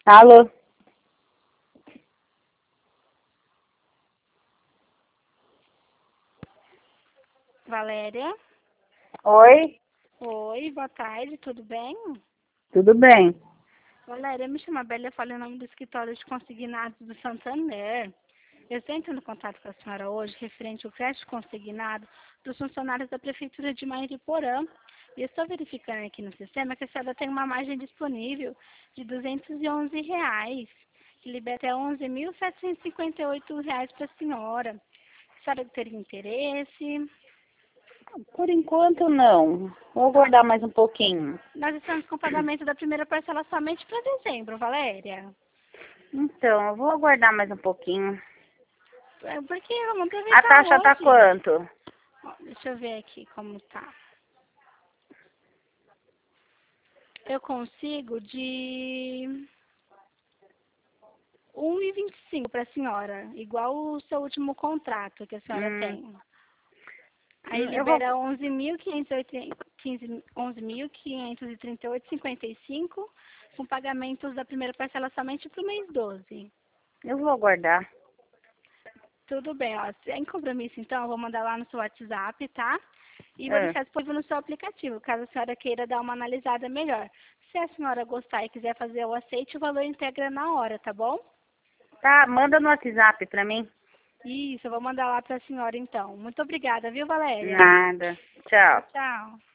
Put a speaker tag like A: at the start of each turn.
A: Alô?
B: Valéria?
A: Oi?
B: Oi, boa tarde, tudo bem?
A: Tudo bem?
B: Valéria, me chama Bela, eu falei o nome do escritório de consignados do Santander. Eu estou entrando em contato com a senhora hoje, referente ao crédito consignado dos funcionários da Prefeitura de Mariporã. E eu estou verificando aqui no sistema que a senhora tem uma margem disponível de R$ 211, que libera até R$ 11.758 para a senhora. A senhora teria interesse?
A: Por enquanto, não. Vou aguardar mais um pouquinho.
B: Nós estamos com o pagamento da primeira parcela somente para dezembro, Valéria.
A: Então, eu vou aguardar mais um pouquinho.
B: Porque vamos
A: A
B: aproveitar
A: taxa tá
B: hoje.
A: quanto?
B: Ó, deixa eu ver aqui como tá. Eu consigo de 1,25 para a senhora, igual o seu último contrato que a senhora tem. Aí
A: Eu vou...
B: libera 11.538,55 com pagamentos da primeira parcela somente para o mês 12.
A: Eu vou aguardar.
B: Tudo bem, ó. Sem compromisso, então, eu vou mandar lá no seu WhatsApp, tá? E vou
A: Ah,
B: deixar disponível no seu aplicativo, caso a senhora queira dar uma analisada melhor. Se a senhora gostar e quiser fazer o aceite, o valor integra na hora, tá bom?
A: tá, manda no WhatsApp pra mim.
B: Isso, eu vou mandar lá para a senhora, então. Muito obrigada, viu, Valéria?
A: Nada. Tchau.
B: Tchau, tchau.